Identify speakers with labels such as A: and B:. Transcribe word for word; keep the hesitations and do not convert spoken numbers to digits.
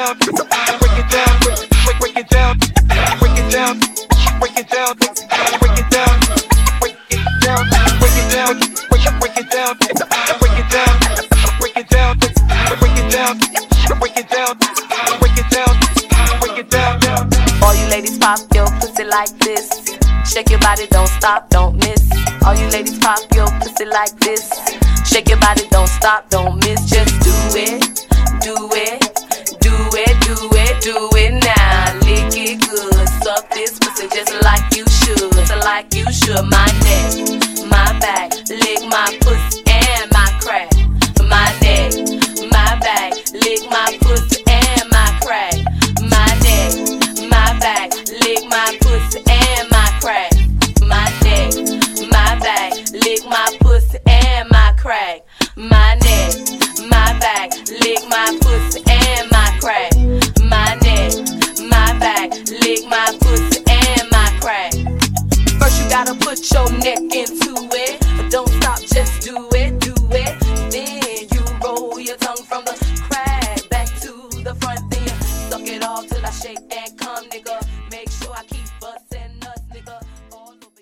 A: down, break it down, break, break it down, break it down, break it down, break it down, break it down, break it down, break it break it down, break it down, break it down, break it down, break it down, break it down, break it down.
B: All you ladies pop your pussy like this. Shake your body, don't stop, don't miss. All you ladies pop your pussy like this. Shake your body, don't stop, don't miss. Just do it, do it, do it, do it, do it now. Lick it good, suck this pussy just like you should, just like you should. My neck, my back, lick my pussy and my crack. My neck, my back, lick my pussy and my crack. My neck, my back, lick my pussy and my crack. My neck, my back, lick my pussy and my crack. My neck, my back, lick my pussy and my crack. My neck, my back, lick my pussy and my crack. First you gotta put your neck into